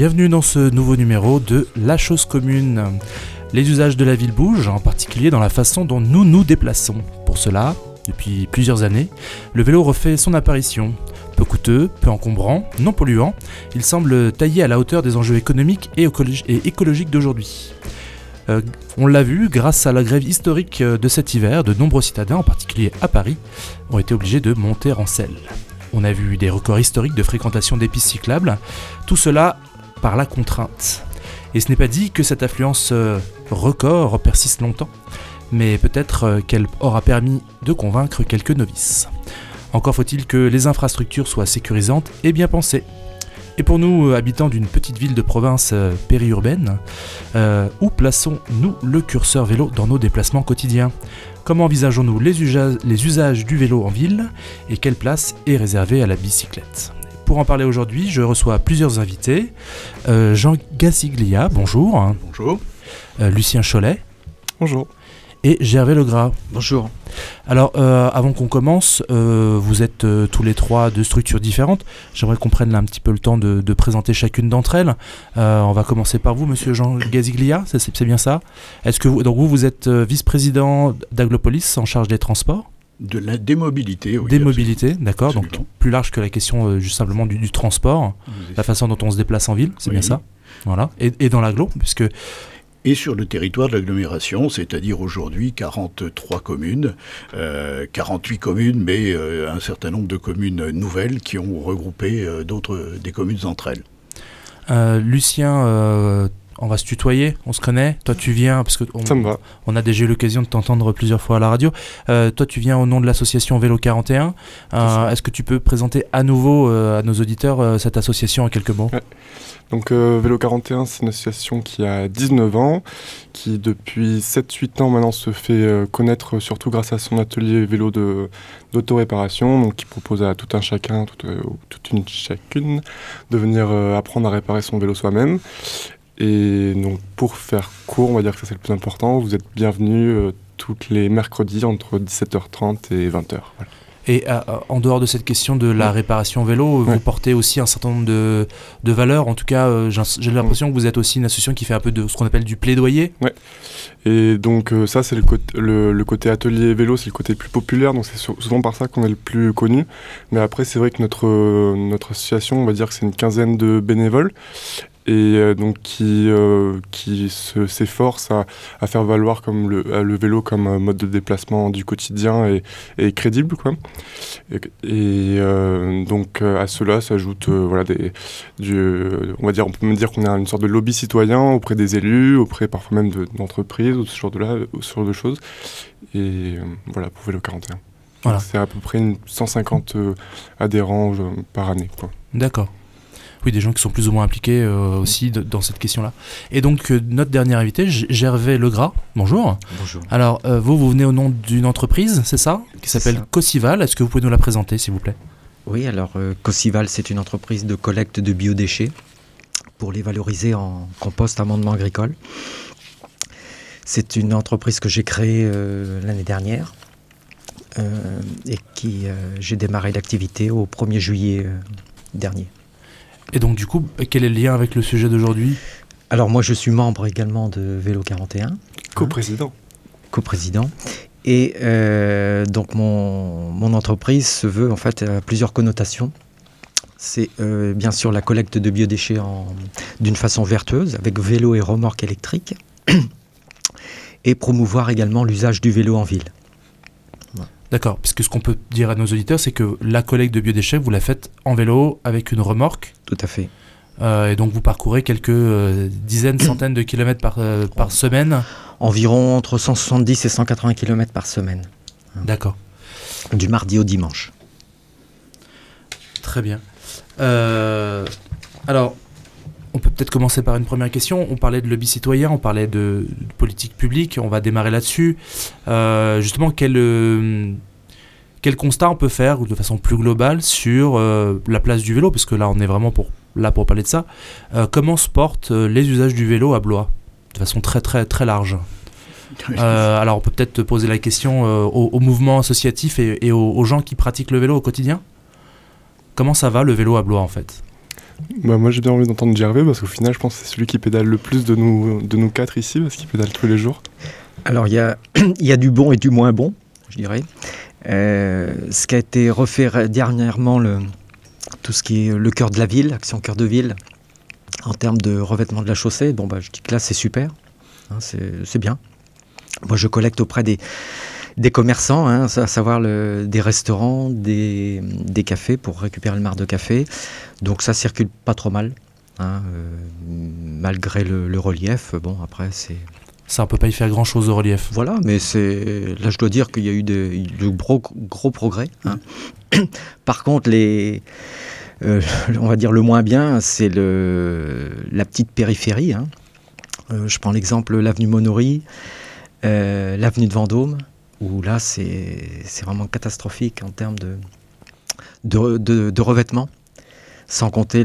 bienvenue dans ce nouveau numéro de La Chose Commune. Les usages de la ville bougent, en particulier dans la façon dont nous nous déplaçons. Pour cela, depuis plusieurs années, le vélo refait son apparition. Peu coûteux, peu encombrant, non polluant, il semble taillé à la hauteur des enjeux économiques et écologiques d'aujourd'hui. On l'a vu, grâce à la grève historique de cet hiver, de nombreux citadins, en particulier à Paris, ont été obligés de monter en selle. On a vu des records historiques de fréquentation des pistes cyclables, tout cela par la contrainte. Et ce n'est pas dit que cette affluence record persiste longtemps, mais peut-être qu'elle aura permis de convaincre quelques novices. Encore faut-il que les infrastructures soient sécurisantes et bien pensées. Et pour nous, habitants d'une petite ville de province périurbaine, où plaçons-nous le curseur vélo dans nos déplacements quotidiens ? Comment envisageons-nous les usages du vélo en ville et quelle place est réservée à la bicyclette ? Pour en parler aujourd'hui, je reçois plusieurs invités. Jean Gasiglia, bonjour. Bonjour. Lucien Cholet. Bonjour. Et Gervais Legras. Bonjour. Alors, avant qu'on commence, vous êtes tous les trois de structures différentes. J'aimerais qu'on prenne là un petit peu le temps de présenter chacune d'entre elles. On va commencer par vous, monsieur Jean Gasiglia, c'est bien ça ? Est-ce que vous êtes vice-président d'Aglopolis en charge des transports ? Des mobilités, oui. Des mobilités, d'accord. Absolument. Donc plus large que la question juste simplement du transport, la façon dont on se déplace en ville, c'est bien ça ? Voilà. Et dans l'agglo, puisque... Et sur le territoire de l'agglomération, c'est-à-dire aujourd'hui 43 communes, 48 communes, mais un certain nombre de communes nouvelles qui ont regroupé des communes entre elles. Lucien, on va se tutoyer, on se connaît. Toi tu viens, parce que ça me va. On a déjà eu l'occasion de t'entendre plusieurs fois à la radio. Toi tu viens au nom de l'association Vélo 41. Est-ce que tu peux présenter à nouveau à nos auditeurs cette association en quelques mots ? Ouais. Donc Vélo 41, c'est une association qui a 19 ans, qui depuis 7-8 ans maintenant se fait connaître surtout grâce à son atelier vélo d'autoréparation, donc qui propose à tout un chacun, toute une chacune, de venir apprendre à réparer son vélo soi-même. Et donc pour faire court, on va dire que ça c'est le plus important, vous êtes bienvenus tous les mercredis entre 17h30 et 20h. Voilà. Et en dehors de cette question de la réparation vélo, vous portez aussi un certain nombre de valeurs. En tout cas, j'ai l'impression que vous êtes aussi une association qui fait un peu de ce qu'on appelle du plaidoyer. Ouais. Et donc ça, c'est le côté atelier vélo, c'est le côté le plus populaire. Donc c'est souvent par ça qu'on est le plus connu. Mais après, c'est vrai que notre association, on va dire que c'est une quinzaine de bénévoles. Et donc qui s'efforce à faire valoir comme le vélo comme un mode de déplacement du quotidien et crédible, quoi. Et donc à cela s'ajoute on va dire, on peut même dire qu'on a une sorte de lobby citoyen auprès des élus, auprès parfois même d'entreprises ou ce genre de choses. Et voilà pour Vélo 41. Voilà. C'est à peu près 150 adhérents par année, quoi. D'accord. Oui, des gens qui sont plus ou moins impliqués aussi dans cette question-là. Et donc, notre dernier invité, Gervais Legras, bonjour. Bonjour. Alors, vous venez au nom d'une entreprise, c'est ça ? Qui s'appelle Cocival. Est-ce que vous pouvez nous la présenter, s'il vous plaît ? Oui, alors, Cocival, c'est une entreprise de collecte de biodéchets pour les valoriser en compost amendement agricole. C'est une entreprise que j'ai créée l'année dernière et j'ai démarré l'activité au 1er juillet dernier. Et donc du coup, quel est le lien avec le sujet d'aujourd'hui ? Alors moi je suis membre également de Vélo 41. Coprésident. Coprésident. Et donc mon entreprise se veut en fait à plusieurs connotations. C'est bien sûr la collecte de biodéchets d'une façon vertueuse avec vélo et remorque électrique. Et promouvoir également l'usage du vélo en ville. D'accord, parce que ce qu'on peut dire à nos auditeurs, c'est que la collecte de biodéchets, vous la faites en vélo avec une remorque. Tout à fait. Et donc vous parcourez quelques dizaines, centaines de kilomètres par semaine. Environ entre 170 et 180 kilomètres par semaine. D'accord. Du mardi au dimanche. Très bien. Alors, on peut peut-être commencer par une première question. On parlait de lobby citoyen, on parlait de politique publique, on va démarrer là-dessus. Justement, quel constat on peut faire de façon plus globale sur la place du vélo, parce que là on est vraiment pour parler de ça. Comment se portent les usages du vélo à Blois de façon très très très large. Alors on peut peut-être poser la question au mouvement associatif et aux gens qui pratiquent le vélo au quotidien. Comment ça va le vélo à Blois en fait ? Moi j'ai bien envie d'entendre Gervais parce qu'au final je pense que c'est celui qui pédale le plus de nous quatre ici parce qu'il pédale tous les jours. Alors il y a du bon et du moins bon, je dirais. Ce qui a été refait dernièrement, tout ce qui est le cœur de la ville, Action Cœur de Ville, en termes de revêtement de la chaussée, je dis que là c'est super, hein, c'est bien. Moi je collecte auprès des commerçants, hein, à savoir des restaurants, des cafés pour récupérer le marc de café. Donc ça circule pas trop mal, hein, malgré le relief. Après c'est... Ça, on peut pas y faire grand-chose au relief. Voilà, mais là je dois dire qu'il y a eu de gros progrès. Hein. Par contre, on va dire le moins bien, c'est la petite périphérie. Hein. Je prends l'exemple l'avenue Monory, l'avenue de Vendôme, où là c'est vraiment catastrophique en termes de revêtement, sans compter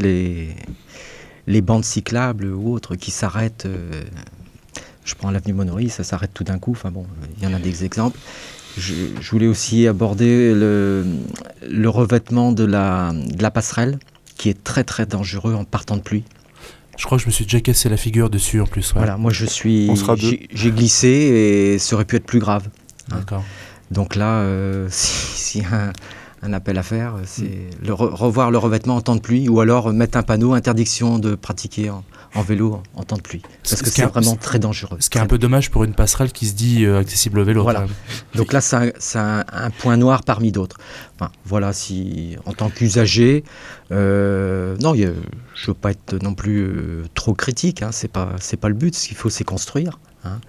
les bandes cyclables ou autres qui s'arrêtent. Je prends l'avenue Monory, ça s'arrête tout d'un coup. Il y en a des exemples. Je voulais aussi aborder le revêtement de la passerelle, qui est très très dangereux en partant de pluie. Je crois que je me suis déjà cassé la figure dessus en plus. Ouais. Voilà, moi j'ai glissé et ça aurait pu être plus grave. Hein. D'accord. Donc là, s'il y a un appel à faire, c'est revoir le revêtement en temps de pluie, ou alors mettre un panneau interdiction de pratiquer en vélo en temps de pluie, parce que c'est vraiment très dangereux. Ce qui est un peu dommage pour une passerelle qui se dit accessible au vélo. Voilà. Donc là, c'est un point noir parmi d'autres. Voilà, si en tant qu'usager, non, je ne veux pas être non plus trop critique. Hein, c'est pas le but. Ce qu'il faut, c'est construire. Hein,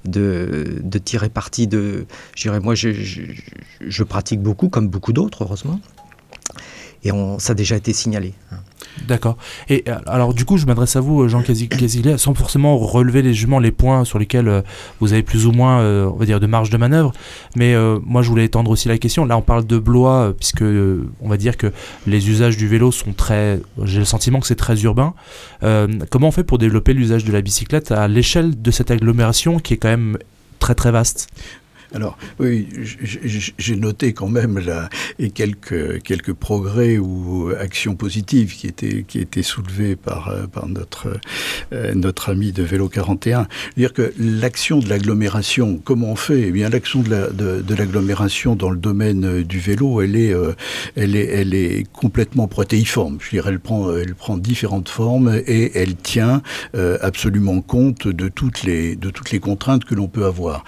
de tirer parti de. Je dirais, moi, je pratique beaucoup, comme beaucoup d'autres, heureusement. Et ça a déjà été signalé. Hein. D'accord. Et alors du coup, je m'adresse à vous, Jean Casillet, sans forcément relever les points sur lesquels vous avez plus ou moins, on va dire, de marge de manœuvre. Mais moi, je voulais étendre aussi la question. Là, on parle de Blois, puisque on va dire que les usages du vélo sont j'ai le sentiment que c'est très urbain. Comment on fait pour développer l'usage de la bicyclette à l'échelle de cette agglomération qui est quand même très très vaste ? Alors, oui, j'ai noté quand même quelques progrès ou actions positives qui étaient soulevées par notre ami de Vélo 41. C'est-à-dire que l'action de l'agglomération, comment on fait ? Eh bien, l'action de l'agglomération dans le domaine du vélo, elle est complètement protéiforme. Je dirais, elle prend différentes formes et elle tient absolument compte de toutes les contraintes que l'on peut avoir.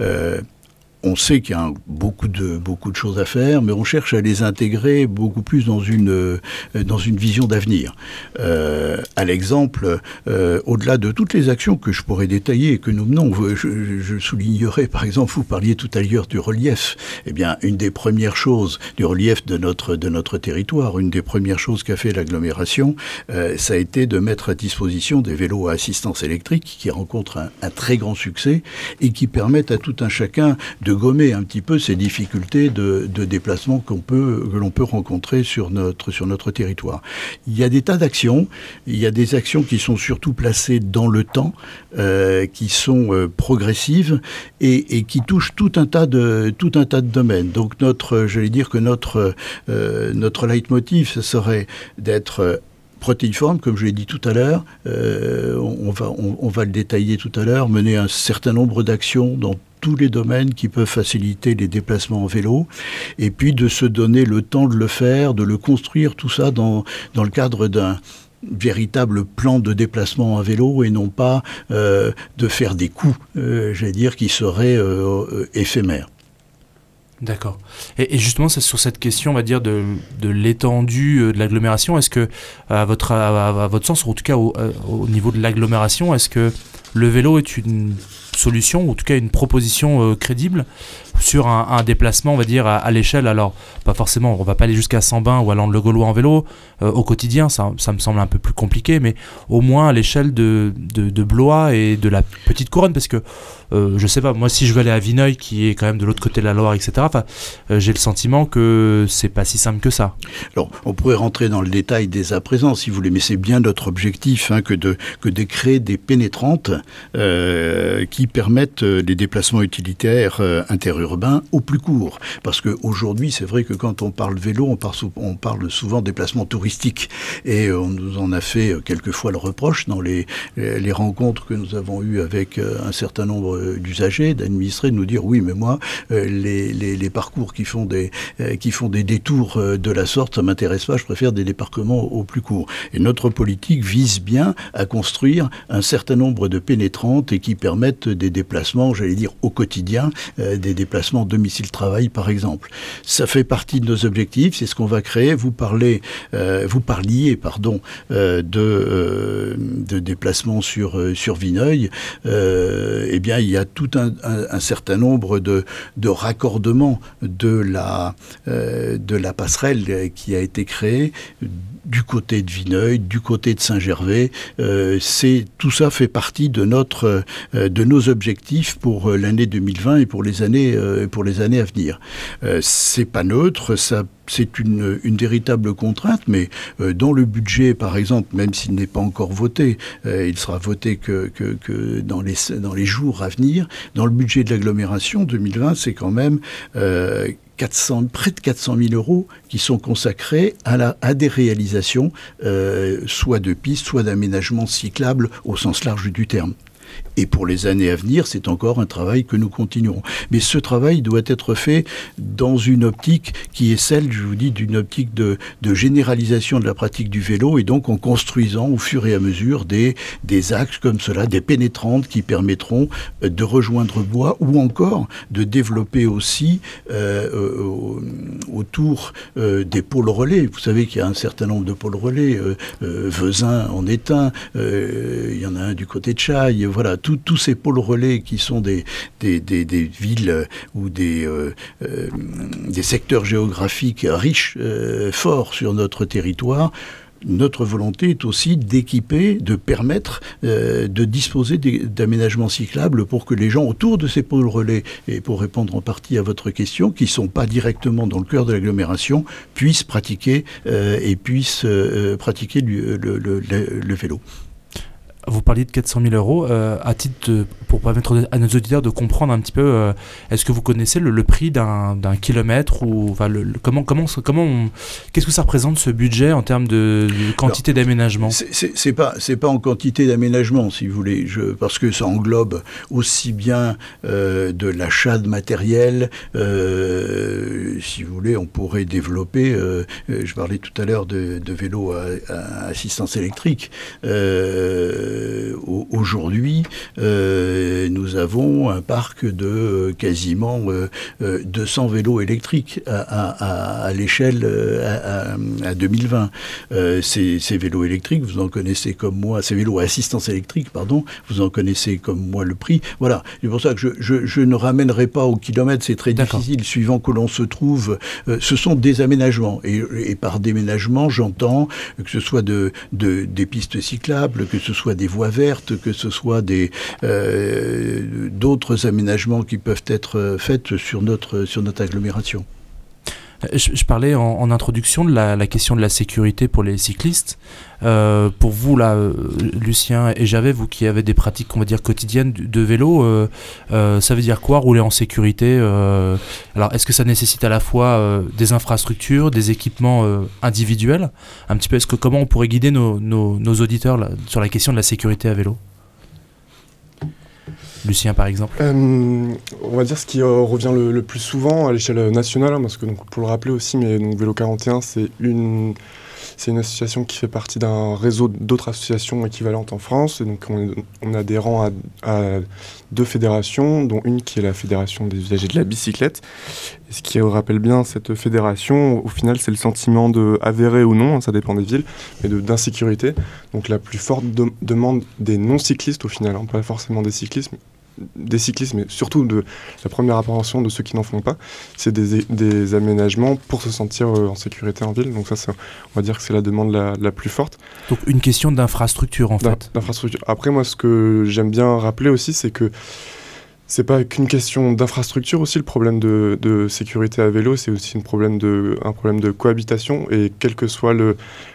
On sait qu'il y a beaucoup de choses à faire, mais on cherche à les intégrer beaucoup plus dans une vision d'avenir. À l'exemple, au-delà de toutes les actions que je pourrais détailler et que nous menons, je soulignerai par exemple, vous parliez tout à l'heure du relief. Eh bien, une des premières choses du relief de notre territoire, une des premières choses qu'a fait l'agglomération, ça a été de mettre à disposition des vélos à assistance électrique qui rencontrent un très grand succès et qui permettent à tout un chacun de gommer un petit peu ces difficultés de déplacement que l'on peut rencontrer sur notre territoire. Il y a des tas d'actions. Il y a des actions qui sont surtout placées dans le temps, qui sont progressives et qui touchent tout un tas de domaines. Donc notre leitmotiv, ce serait d'être protéiforme, comme je l'ai dit tout à l'heure, on va le détailler tout à l'heure, mener un certain nombre d'actions dans tous les domaines qui peuvent faciliter les déplacements en vélo, et puis de se donner le temps de le faire, de le construire, tout ça dans le cadre d'un véritable plan de déplacement à vélo et non pas de faire des coups, qui seraient éphémères. D'accord. Et justement, c'est sur cette question, on va dire, de l'étendue de l'agglomération, est-ce que, à votre sens, ou en tout cas au niveau de l'agglomération, est-ce que le vélo est une solution, ou en tout cas une proposition crédible sur un déplacement, on va dire, à l'échelle, alors pas forcément, on va pas aller jusqu'à Sambin ou à Lande-le-Gaulois en vélo, au quotidien, ça me semble un peu plus compliqué, mais au moins à l'échelle de Blois et de la Petite Couronne, parce que je sais pas, moi si je veux aller à Vineuil, qui est quand même de l'autre côté de la Loire, etc., j'ai le sentiment que c'est pas si simple que ça. Alors, on pourrait rentrer dans le détail dès à présent, si vous voulez, mais c'est bien notre objectif que de créer des pénétrantes qui qui permettent les déplacements utilitaires interurbains au plus court. Parce qu'aujourd'hui, c'est vrai que quand on parle vélo, on parle souvent de déplacements touristiques. Et on nous en a fait quelquefois le reproche dans les rencontres que nous avons eues avec un certain nombre d'usagers, d'administrés, de nous dire oui, mais moi, les parcours qui font des détours de la sorte, ça m'intéresse pas, je préfère des débarquements au plus court. Et notre politique vise bien à construire un certain nombre de pénétrantes et qui permettent des déplacements, j'allais dire au quotidien, des déplacements domicile-travail par exemple. Ça fait partie de nos objectifs, c'est ce qu'on va créer. Vous parliez de déplacements sur Vineuil. Eh bien, il y a tout un certain nombre de raccordements de la passerelle qui a été créée du côté de Vineuil, du côté de Saint-Gervais. Tout ça fait partie de nos objectifs pour l'année 2020 et pour les années à venir. C'est pas neutre, c'est une véritable contrainte, mais dans le budget, par exemple, même s'il n'est pas encore voté, il sera voté que dans les jours à venir. Dans le budget de l'agglomération 2020, c'est quand même près de 400 000 euros qui sont consacrés à des réalisations, soit de pistes, soit d'aménagements cyclables au sens large du terme. Et pour les années à venir, c'est encore un travail que nous continuerons. Mais ce travail doit être fait dans une optique qui est celle, je vous dis, d'une optique de généralisation de la pratique du vélo, et donc en construisant au fur et à mesure des axes comme cela, des pénétrantes qui permettront de rejoindre Bois, ou encore de développer aussi autour des pôles relais. Vous savez qu'il y a un certain nombre de pôles relais. Vezin en est un, il y en a un du côté de Chailles. Voilà, tous ces pôles relais qui sont des villes ou des secteurs géographiques riches, forts sur notre territoire. Notre volonté est aussi d'équiper, de permettre de disposer d'aménagements cyclables pour que les gens autour de ces pôles relais, et pour répondre en partie à votre question, qui ne sont pas directement dans le cœur de l'agglomération, puissent pratiquer le vélo. Vous parliez de 400 000 euros. À titre pour permettre à nos auditeurs de comprendre un petit peu, est-ce que vous connaissez le prix d'un kilomètre, ou qu'est-ce que ça représente, ce budget, en termes de quantité d'aménagement ? C'est pas en quantité d'aménagement, si vous voulez, parce que ça englobe aussi bien de l'achat de matériel. Si vous voulez, on pourrait développer. Je parlais tout à l'heure de vélos à assistance électrique. Aujourd'hui, nous avons un parc de quasiment 200 vélos électriques à l'échelle à 2020. Ces vélos électriques, vous en connaissez comme moi, ces vélos à assistance électrique, pardon, vous en connaissez comme moi le prix. Voilà, c'est pour ça que je ne ramènerai pas au kilomètre, c'est très difficile, suivant que l'on se trouve. Ce sont des aménagements, et par déménagement, j'entends que ce soit des pistes cyclables, que ce soit des voies vertes, que ce soit d'autres aménagements qui peuvent être faits sur notre agglomération. Je parlais en introduction de la question de la sécurité pour les cyclistes. Pour vous, là, Lucien et Javet, vous qui avez des pratiques, on va dire, quotidiennes de vélo, ça veut dire quoi, rouler en sécurité ? Alors, est-ce que ça nécessite à la fois des infrastructures, des équipements individuels ? Un petit peu, comment on pourrait guider nos auditeurs là, sur la question de la sécurité à vélo ? Lucien, par exemple. On va dire ce qui revient le plus souvent à l'échelle nationale, parce que, donc, pour le rappeler aussi, mais donc, Vélo 41, c'est une association qui fait partie d'un réseau d'autres associations équivalentes en France. Et donc on est adhérent à 2 fédérations, dont une qui est la Fédération des usagers de la bicyclette. Et ce qui rappelle bien cette fédération, au final, c'est le sentiment avéré ou non, ça dépend des villes, mais d'insécurité. Donc la plus forte demande des non-cyclistes, au final, pas forcément des cyclistes, mais surtout de la première appréhension de ceux qui n'en font pas, c'est des aménagements pour se sentir en sécurité en ville. Donc ça, on va dire que c'est la demande la plus forte. Donc une question d'infrastructure, en fait. D'infrastructure. Après, moi, ce que j'aime bien rappeler aussi, c'est que c'est pas qu'une question d'infrastructure aussi, le problème de sécurité à vélo, c'est aussi un problème de cohabitation, et quel que soit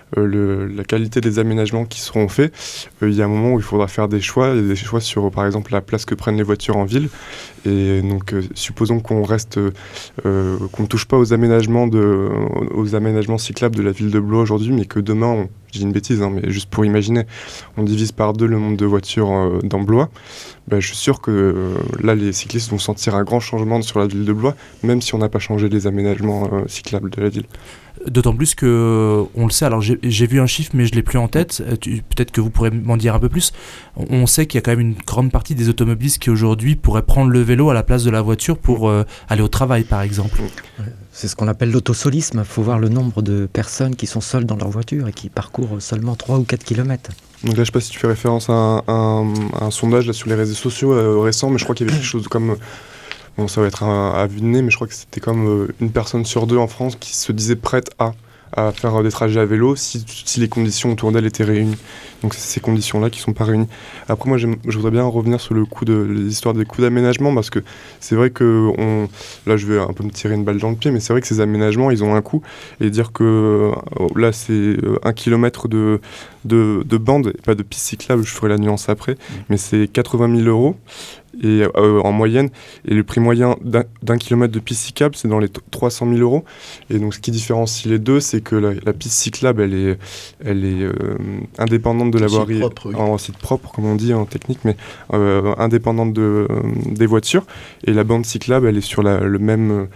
la qualité des aménagements qui seront faits, il y a un moment où il faudra faire des choix sur, par exemple, la place que prennent les voitures en ville. Et donc, supposons qu'on reste, qu'on ne touche pas aux aménagements cyclables de la ville de Blois aujourd'hui, mais que demain, je dis une bêtise, hein, mais juste pour imaginer, on divise par 2 le nombre de voitures dans Blois. Je suis sûr que là, les cyclistes vont sentir un grand changement sur la ville de Blois, même si on n'a pas changé les aménagements cyclables de la ville. D'autant plus que, on le sait, alors j'ai vu un chiffre mais je ne l'ai plus en tête, peut-être que vous pourrez m'en dire un peu plus. On sait qu'il y a quand même une grande partie des automobilistes qui aujourd'hui pourraient prendre le vélo à la place de la voiture pour aller au travail par exemple. C'est ce qu'on appelle l'autosolisme. Il faut voir le nombre de personnes qui sont seules dans leur voiture et qui parcourent seulement 3 ou 4 km. Donc là, je ne sais pas si tu fais référence à un sondage là, sur les réseaux sociaux récent, mais je crois qu'il y avait quelque chose comme... Bon, ça va être à vue de nez, mais je crois que c'était comme une personne sur 2 en France qui se disait prête à faire des trajets à vélo si les conditions autour d'elle étaient réunies. Donc c'est ces conditions-là qui ne sont pas réunies. Après, moi, je voudrais bien revenir sur l'histoire des coûts d'aménagement, parce que c'est vrai que, là, je vais un peu me tirer une balle dans le pied, mais c'est vrai que ces aménagements, ils ont un coût. Et dire que là, c'est 1 kilomètre de bande, et pas de piste cyclable, je ferai la nuance après, mais c'est 80 000 €. Et en moyenne, et le prix moyen d'un kilomètre de piste cyclable, c'est dans les 300 000 €. Et donc, ce qui différencie les deux, c'est que la piste cyclable, elle est indépendante de la voirie, en site propre, comme on dit en technique, mais indépendante des voitures. Et la bande cyclable, elle est sur la même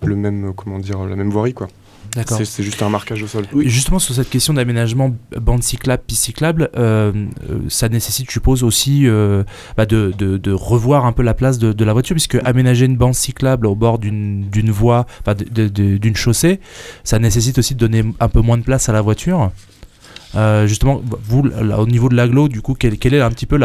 voirie, quoi. D'accord. C'est juste un marquage au sol. Oui. Justement, sur cette question d'aménagement bande cyclable, piste cyclable, ça nécessite, je suppose, aussi de revoir un peu la place de la voiture, puisque aménager une bande cyclable au bord d'une voie, d'une chaussée, ça nécessite aussi de donner un peu moins de place à la voiture. Justement, vous, là, au niveau de l'agglo, du coup, quelle est un petit peu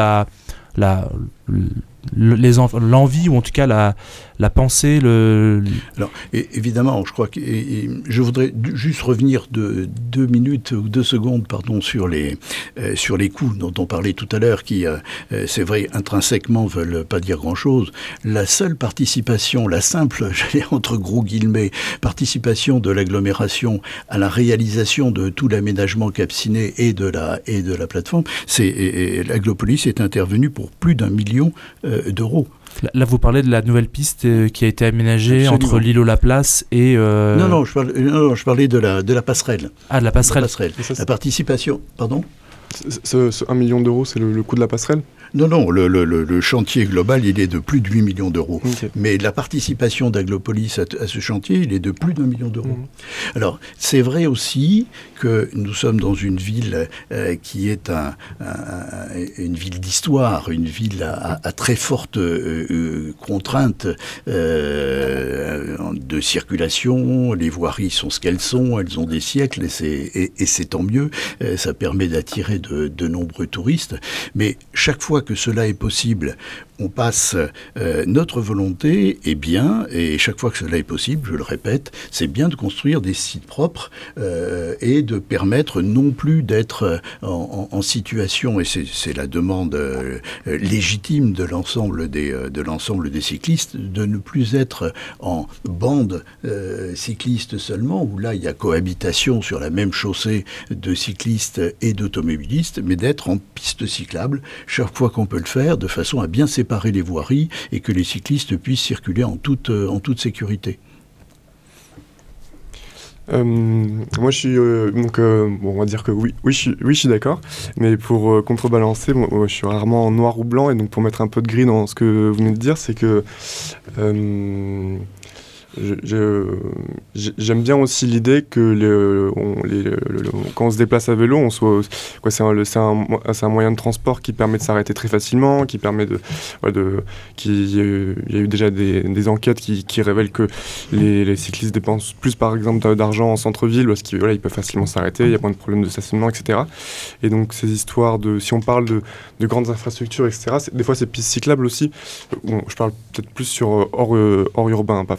l'envie, ou en tout cas la pensée, Alors, évidemment, je crois que je voudrais juste revenir de 2 minutes ou 2 secondes, pardon, sur les coûts dont on parlait tout à l'heure, qui, c'est vrai, intrinsèquement veulent pas dire grand-chose. La seule participation, la simple, j'allais entre gros guillemets, participation de l'agglomération à la réalisation de tout l'aménagement capciné et de la plateforme, l'Agglopolis est intervenue pour plus d'1 million d'euros. Là, vous parlez de la nouvelle piste qui a été aménagée. Absolument. Entre l'îlot-la-Place et... Non, je parlais de la passerelle. Ah, de la passerelle. La participation... Pardon ? Ce 1 million d'euros, c'est le coût de la passerelle ? Non, le chantier global, il est de plus de 8 millions d'euros. Okay. Mais la participation d'Agglopolis à ce chantier, il est de plus d'1 million d'euros. Alors, c'est vrai aussi que nous sommes dans une ville qui est une ville d'histoire, une ville à très forte contrainte de circulation. Les voiries sont ce qu'elles sont, elles ont des siècles, et c'est tant mieux. Ça permet d'attirer de nombreux touristes. Mais chaque fois que cela est possible, on passe notre volonté est bien, et chaque fois que cela est possible, je le répète, c'est bien de construire des sites propres et de permettre non plus d'être en situation, et c'est la demande légitime de l'ensemble des cyclistes, de ne plus être en bande cycliste seulement, où là il y a cohabitation sur la même chaussée de cyclistes et d'automobilistes, mais d'être en piste cyclable chaque fois qu'on peut le faire, de façon à bien séparer les voiries et que les cyclistes puissent circuler en toute sécurité. Moi, je suis on va dire que oui, je suis d'accord. Mais pour contrebalancer, moi, je suis rarement en noir ou blanc, et donc pour mettre un peu de gris dans ce que vous venez de dire, c'est que j'aime bien aussi l'idée que quand on se déplace à vélo, c'est un moyen de transport qui permet de s'arrêter très facilement, qui permet il y a eu déjà des enquêtes qui révèlent que les cyclistes dépensent plus, par exemple, d'argent en centre-ville, parce qu'ils ils peuvent facilement s'arrêter, il y a moins de problèmes de stationnement, etc. Et donc ces histoires si on parle de grandes infrastructures, etc., des fois c'est pistes cyclables aussi. Bon, je parle peut-être plus sur hors urbain, pas forcément en ville.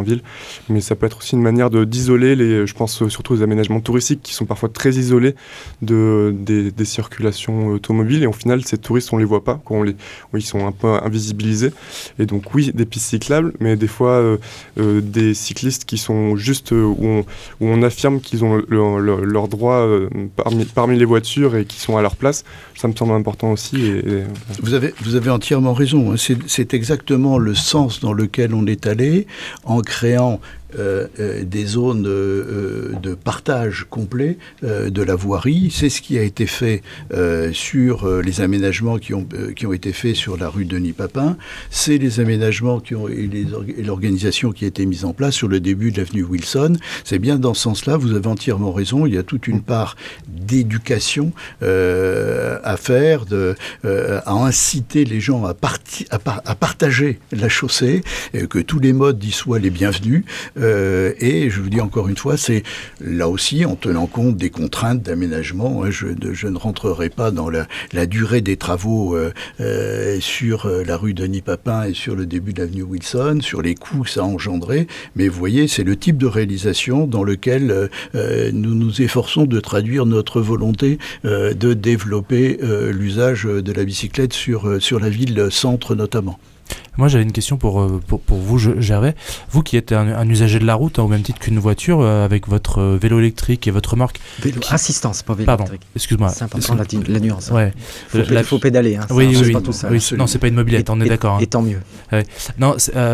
ville. Mais ça peut être aussi une manière d'isoler, je pense surtout aux aménagements touristiques qui sont parfois très isolés des circulations automobiles. Et au final, ces touristes, on les voit pas, ils sont un peu invisibilisés. Et donc oui, des pistes cyclables, mais des fois des cyclistes qui sont juste où on affirme qu'ils ont leur droit parmi les voitures et qui sont à leur place. Ça me semble important aussi. Vous avez entièrement raison. C'est exactement le sens dans lequel on est allé en créant des zones de partage complet de la voirie. C'est ce qui a été fait sur les aménagements qui ont été faits sur la rue Denis-Papin. C'est les aménagements et l'organisation qui a été mise en place sur le début de l'avenue Wilson. C'est bien dans ce sens-là, vous avez entièrement raison. Il y a toute une part d'éducation à faire, à inciter les gens à partager la chaussée, que tous les modes y soient les bienvenus. Et je vous dis encore une fois, c'est là aussi en tenant compte des contraintes d'aménagement. Je ne rentrerai pas dans la durée des travaux sur la rue Denis-Papin et sur le début de l'avenue Wilson, sur les coûts que ça a engendré. Mais vous voyez, c'est le type de réalisation dans lequel nous nous efforçons de traduire notre volonté de développer l'usage de la bicyclette sur la ville-centre notamment. Moi, j'avais une question pour vous, Gervais. Vous qui êtes un usager de la route, au même titre qu'une voiture, avec votre vélo électrique et votre remorque... Vélo assistance, pas vélo Pardon, électrique. excuse-moi. C'est important la nuance. Ouais. Il faut pédaler. Hein, oui, c'est oui, pas tout ça. Oui, non, c'est pas une mobilette, on est d'accord. Hein. Et tant mieux. Ouais. Non,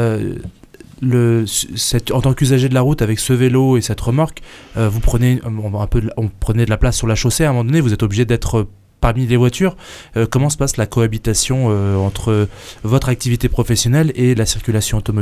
en tant qu'usager de la route, avec ce vélo et cette remorque, on prenait de la place sur la chaussée. À un moment donné, vous êtes obligé d'être parmi les voitures. Comment se passe la cohabitation entre votre activité professionnelle et la circulation automobile ?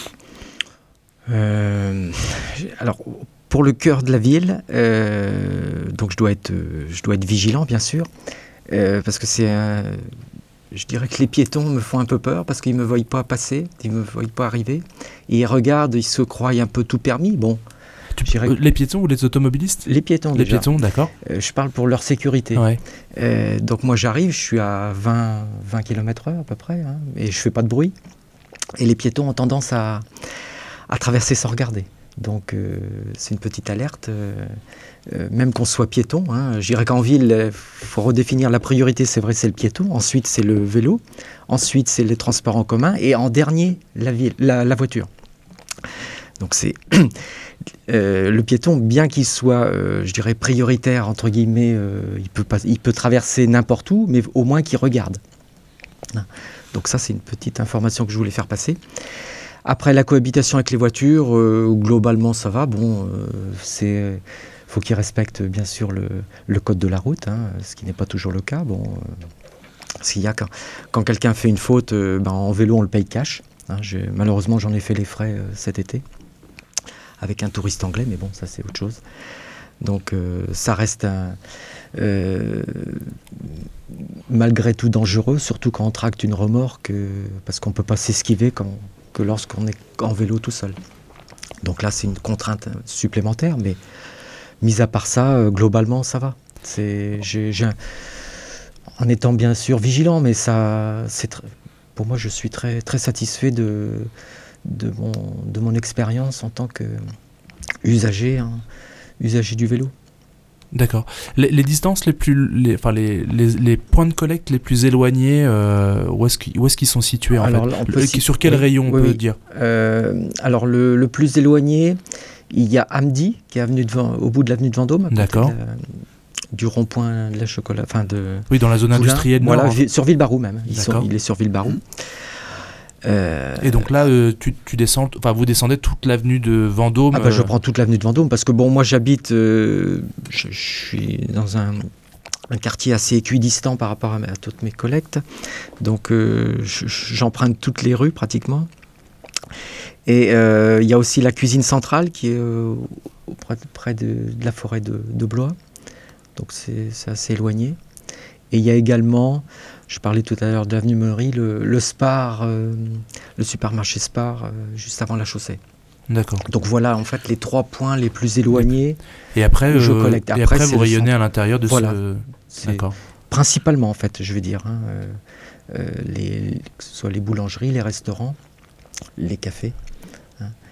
Alors, pour le cœur de la ville, donc je dois être vigilant, bien sûr, parce que je dirais que les piétons me font un peu peur parce qu'ils ne me voient pas passer, ils ne me voient pas arriver. Et ils regardent, ils se croient un peu tout permis. Bon, les piétons ou les automobilistes ? Les piétons, Les piétons, d'accord. Je parle pour leur sécurité. Ouais. Donc moi j'arrive, je suis à 20 km/h à peu près, hein, et je ne fais pas de bruit. Et les piétons ont tendance à traverser sans regarder. Donc c'est une petite alerte, même qu'on soit piéton. Hein. Je dirais qu'en ville, il faut redéfinir la priorité, c'est vrai, c'est le piéton. Ensuite, c'est le vélo. Ensuite, c'est les transports en commun. Et en dernier, la voiture. Donc c'est le piéton, bien qu'il soit, je dirais, prioritaire, entre guillemets, il peut traverser n'importe où, mais au moins qu'il regarde. Donc ça, c'est une petite information que je voulais faire passer. Après, la cohabitation avec les voitures, globalement, ça va. Bon, faut qu'ils respectent, bien sûr, le code de la route, hein, ce qui n'est pas toujours le cas. Bon, parce qu'il y a quand quelqu'un fait une faute, en vélo, on le paye cash. Hein, malheureusement, j'en ai fait les frais cet été, avec un touriste anglais, mais bon, ça, c'est autre chose. Donc, ça reste malgré tout dangereux, surtout quand on tracte une remorque, parce qu'on ne peut pas s'esquiver que lorsqu'on est en vélo tout seul. Donc là, c'est une contrainte supplémentaire, mais mis à part ça, globalement, ça va. En étant bien sûr vigilant, mais pour moi, je suis très, très satisfait de mon expérience en tant qu'usager du vélo. D'accord. Les distances les points de collecte les plus éloignés, où est-ce qu'ils sont situés en fait ? Sur quel rayon on peut dire ? Alors le plus éloigné, il y a Amdi, qui est au bout de l'avenue de Vendôme. D'accord. Du rond-point de la Chocolat, oui, dans la zone industrielle. Voilà, sur Villebarou même. Il est sur Villebarou. Et donc là, vous descendez toute l'avenue de Vendôme. Je prends toute l'avenue de Vendôme parce que moi j'habite, je suis dans un quartier assez équidistant par rapport à toutes mes collectes, donc j'emprunte toutes les rues pratiquement. Et il y a aussi la cuisine centrale qui est près de la forêt de Blois, donc c'est assez éloigné. Et il y a également, je parlais tout à l'heure de l'avenue Meunery, le Spar, le supermarché Spar, juste avant la chaussée. D'accord. Donc voilà, en fait, les 3 points les plus éloignés. Et après, où je collecte. Après vous rayonnez à l'intérieur de D'accord. Principalement, en fait, je veux dire, hein, que ce soit les boulangeries, les restaurants, les cafés. Hein.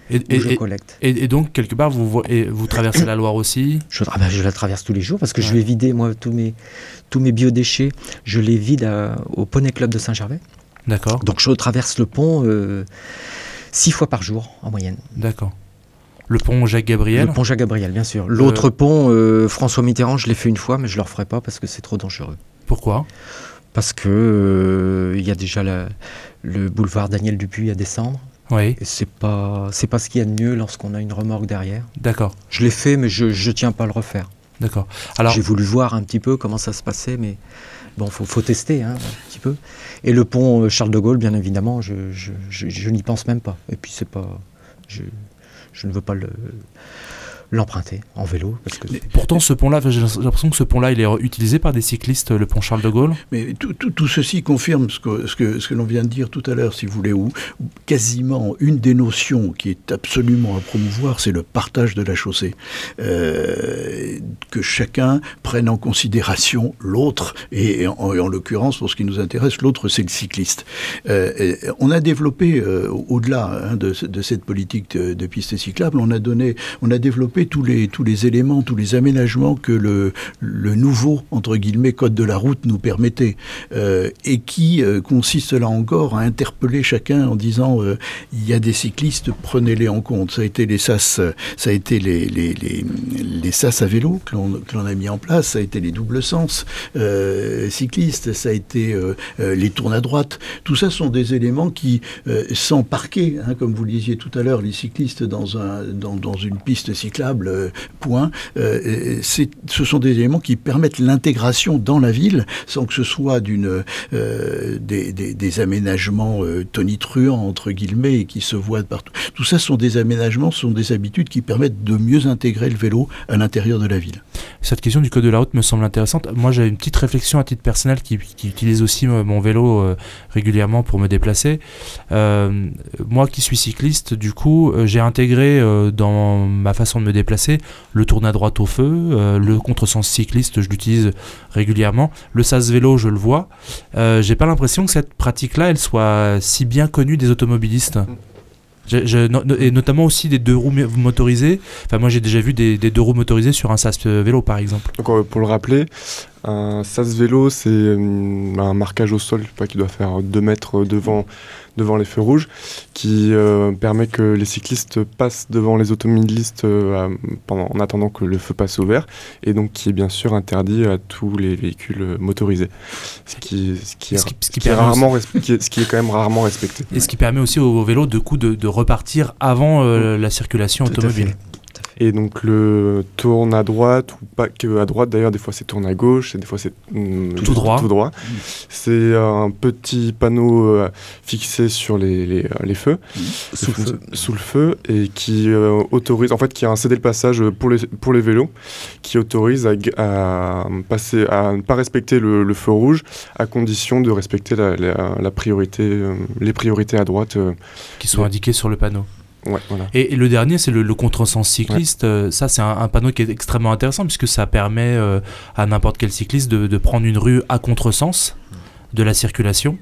où je collecte. Et donc, quelque part, vous traversez la Loire aussi? Je la traverse tous les jours parce que je vais vider, moi, tous mes biodéchets, je les vide au Poney Club de Saint-Gervais. D'accord. Donc je traverse le pont 6 fois par jour, en moyenne. D'accord. Le pont Jacques-Gabriel? Le pont Jacques-Gabriel, bien sûr. L'autre pont, François Mitterrand, je l'ai fait une fois, mais je ne le referai pas parce que c'est trop dangereux. Pourquoi? Parce que y a déjà le boulevard Daniel Dupuy à descendre. Oui. Et c'est pas ce qu'il y a de mieux lorsqu'on a une remorque derrière. D'accord. Je l'ai fait, mais je ne tiens pas à le refaire. D'accord. Alors, j'ai voulu voir un petit peu comment ça se passait, mais bon, faut tester un petit peu. Et le pont Charles de Gaulle, bien évidemment, je n'y pense même pas. Et puis c'est pas, je ne veux pas l'emprunter en vélo. Parce que pourtant, ce pont-là, j'ai l'impression que ce pont-là, il est utilisé par des cyclistes, le pont Charles de Gaulle. Mais tout ceci confirme ce que l'on vient de dire tout à l'heure, si vous voulez, où quasiment une des notions qui est absolument à promouvoir, c'est le partage de la chaussée. Que chacun prenne en considération l'autre, et en l'occurrence, pour ce qui nous intéresse, l'autre, c'est le cycliste. On a développé, au-delà de cette politique de pistes cyclables, on a développé tous les éléments, tous les aménagements que le nouveau, entre guillemets, code de la route nous permettait, et qui consiste là encore à interpeller chacun en disant il y a des cyclistes, prenez-les en compte. Ça a été les sas, ça a été les sas à vélo que l'on a mis en place, ça a été les doubles sens cyclistes, ça a été les tournes à droite. Tout ça sont des éléments qui, sans parquer, comme vous le disiez tout à l'heure, les cyclistes dans une piste cyclable, point. Ce sont des éléments qui permettent l'intégration dans la ville sans que ce soit des aménagements tonitruants, entre guillemets, et qui se voient partout. Tout ça sont des aménagements, sont des habitudes qui permettent de mieux intégrer le vélo à l'intérieur de la ville. Cette question du code de la route me semble intéressante. Moi, j'ai une petite réflexion à titre personnel qui utilise aussi mon vélo régulièrement pour me déplacer. Moi qui suis cycliste, du coup, j'ai intégré dans ma façon de me déplacer le tourne à droite au feu, le contresens cycliste, je l'utilise régulièrement. Le sas vélo, je le vois. J'ai pas l'impression que cette pratique-là, elle soit si bien connue des automobilistes. Et notamment aussi des deux roues motorisées. Enfin, moi j'ai déjà vu des deux roues motorisées sur un sas vélo par exemple. Donc, pour le rappeler, un sas vélo, c'est un marquage au sol qui doit faire 2 mètres devant les feux rouges, qui permet que les cyclistes passent devant les automobilistes en attendant que le feu passe au vert, et donc qui est bien sûr interdit à tous les véhicules motorisés, ce qui est quand même rarement respecté. Et ce qui permet aussi au vélo de repartir avant la circulation automobile. Et donc le tourne à droite, ou pas que à droite d'ailleurs, des fois c'est tourne à gauche, et des fois c'est tout droit. C'est un petit panneau fixé sur les feux, sous le feu, et qui autorise, en fait, qui a un cédé le passage pour les vélos, qui autorise à passer, à ne pas respecter le feu rouge, à condition de respecter la priorité, les priorités à droite. Qui sont indiquées sur le panneau. Ouais, voilà. Et le dernier, c'est le contresens cycliste. Ouais. Ça, c'est un panneau qui est extrêmement intéressant puisque ça permet à n'importe quel cycliste de prendre une rue à contresens de la circulation.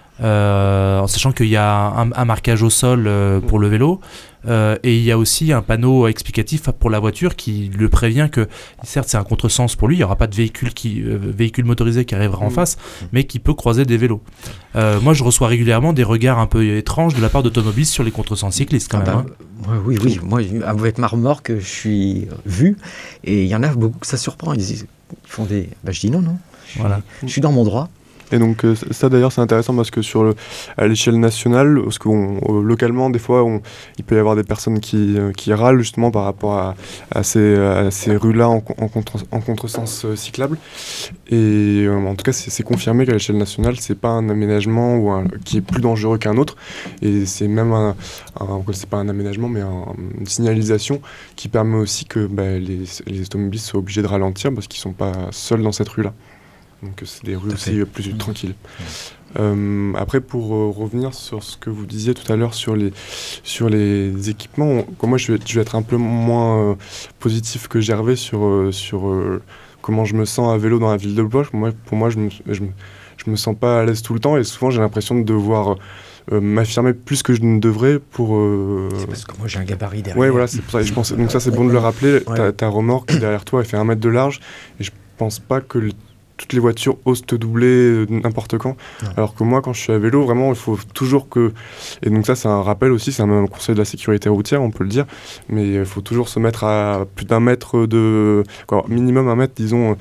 En sachant qu'il y a un marquage au sol pour le vélo, et il y a aussi un panneau explicatif pour la voiture qui le prévient que certes c'est un contresens pour lui, il n'y aura pas de véhicule motorisé qui arrivera en face, mais qui peut croiser des vélos. Moi je reçois régulièrement des regards un peu étranges de la part d'automobilistes sur les contresens cyclistes quand même. Oui, moi avec ma remorque je suis vu, et il y en a beaucoup que ça surprend, ils font des... je dis non, voilà. Je suis dans mon droit. Et donc ça d'ailleurs c'est intéressant parce que à l'échelle nationale, parce que localement des fois il peut y avoir des personnes qui râlent justement par rapport à ces rues-là en contresens cyclable. Et en tout cas c'est confirmé qu'à l'échelle nationale c'est pas un aménagement qui est plus dangereux qu'un autre, et c'est même c'est pas un aménagement mais une signalisation qui permet aussi que les automobilistes soient obligés de ralentir parce qu'ils sont pas seuls dans cette rue-là. Donc c'est des rues aussi plus tranquilles. Après, pour revenir sur ce que vous disiez tout à l'heure sur les équipements, moi je vais être un peu moins positif que Gervais sur comment je me sens à vélo dans la ville de Blois. Pour moi, je me sens pas à l'aise tout le temps, et souvent j'ai l'impression de devoir m'affirmer plus que je ne devrais pour... C'est parce que moi j'ai un gabarit derrière. Ouais, voilà, c'est pour ça. Et je pense, donc ça, c'est bon de le rappeler. Ouais. Ta remorque derrière toi, elle fait 1 mètre de large. Et je pense pas que toutes les voitures osent te doubler n'importe quand. Non. Alors que moi, quand je suis à vélo, vraiment, il faut toujours que... Et donc ça, c'est un rappel aussi, c'est un conseil de la sécurité routière, on peut le dire. Mais il faut toujours se mettre à plus d'1 mètre de... minimum 1 mètre, disons,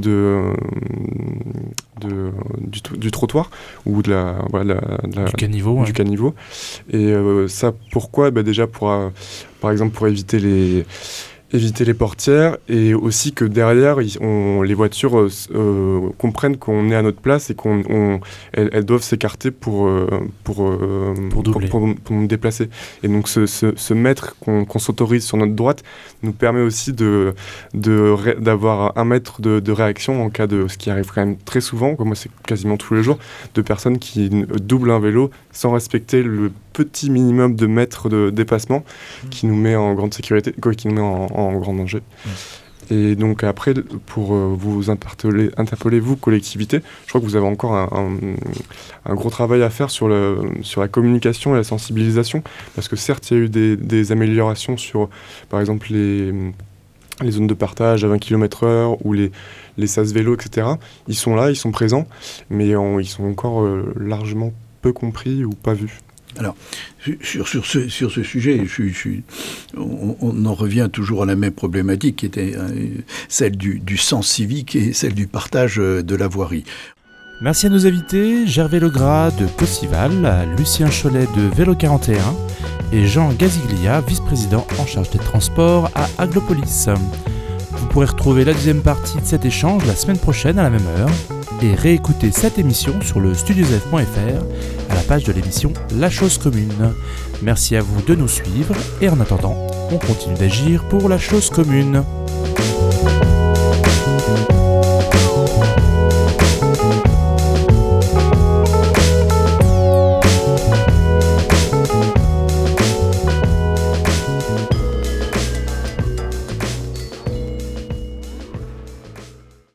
du trottoir ou du caniveau. Du caniveau. Et ça, pourquoi ? Déjà, par exemple, pour éviter les portières, et aussi que derrière, les voitures comprennent qu'on est à notre place et qu'elles doivent s'écarter pour nous déplacer. Et donc ce mètre qu'on s'autorise sur notre droite nous permet aussi d'avoir 1 mètre de réaction en cas de ce qui arrive quand même très souvent, comme moi c'est quasiment tous les jours, de personnes qui doublent un vélo sans respecter le petit minimum de mètres de dépassement qui nous met en grande sécurité, qui nous met en grand danger. Et donc après, pour vous interpeller, vous, collectivité, je crois que vous avez encore un gros travail à faire sur la communication et la sensibilisation, parce que certes, il y a eu des améliorations sur, par exemple, les zones de partage à 20 km/h ou les sas vélos, etc. Ils sont là, ils sont présents, mais ils sont encore largement peu compris ou pas vus. Alors, sur ce sujet, on en revient toujours à la même problématique qui était celle du sens civique et celle du partage de la voirie. Merci à nos invités, Gervais Legras de Cosival, Lucien Cholet de Vélo 41 et Jean Gaziglia, vice-président en charge des transports à Aglopolis. Vous pourrez retrouver la deuxième partie de cet échange la semaine prochaine à la même heure et réécouter cette émission sur le studiosf.fr à la page de l'émission La Chose Commune. Merci à vous de nous suivre et en attendant, on continue d'agir pour la chose commune.